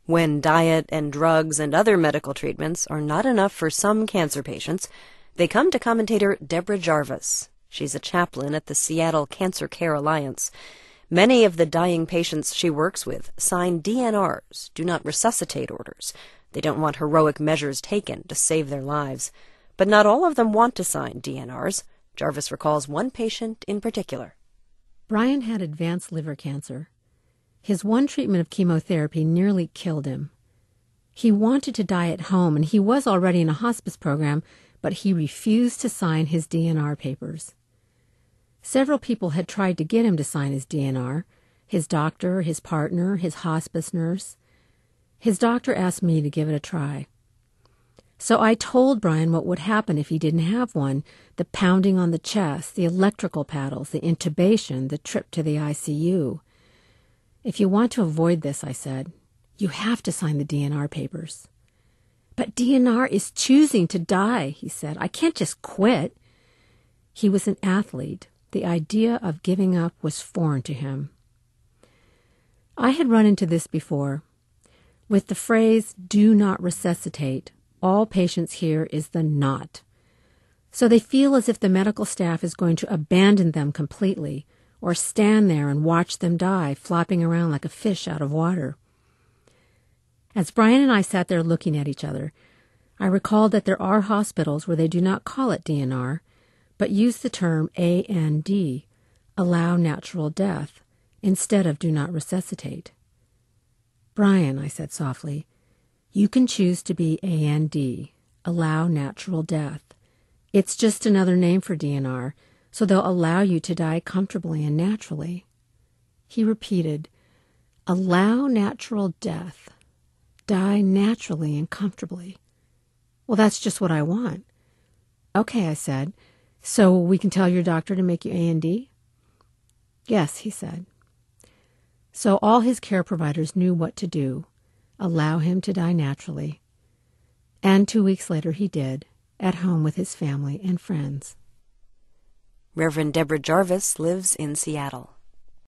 When diet and drugs and other medical treatments are not enough for some cancer patients, they come to commentator Deborah Jarvis. She's a chaplain at the Seattle Cancer Care Alliance. Many of the dying patients she works with sign DNRs, do not resuscitate orders. They don't want heroic measures taken to save their lives. But not all of them want to sign DNRs. Jarvis recalls one patient in particular. Brian had advanced liver cancer. His one treatment of chemotherapy nearly killed him. He wanted to die at home, and he was already in a hospice program, but he refused to sign his DNR papers. Several people had tried to get him to sign his DNR, his doctor, his partner, his hospice nurse. His doctor asked me to give it a try. So I told Brian what would happen if he didn't have one: the pounding on the chest, the electrical paddles, the intubation, the trip to the ICU. If you want to avoid this, I said, you have to sign the DNR papers. But DNR is choosing to die, he said. I can't just quit. He was an athlete. The idea of giving up was foreign to him. I had run into this before. With the phrase, do not resuscitate, all patients hear is the not. So they feel as if the medical staff is going to abandon them completely, or stand there and watch them die, flopping around like a fish out of water. As Brian and I sat there looking at each other, I recalled that there are hospitals where they do not call it DNR, but use the term AND, allow natural death, instead of do not resuscitate. Brian, I said softly, you can choose to be AND, allow natural death. It's just another name for DNR, so they'll allow you to die comfortably and naturally. He repeated, allow natural death. Die naturally and comfortably. Well, that's just what I want. Okay, I said. So we can tell your doctor to make you AND? Yes, he said. So all his care providers knew what to do. Allow him to die naturally. And 2 weeks later he did, at home with his family and friends. Reverend Deborah Jarvis lives in Seattle.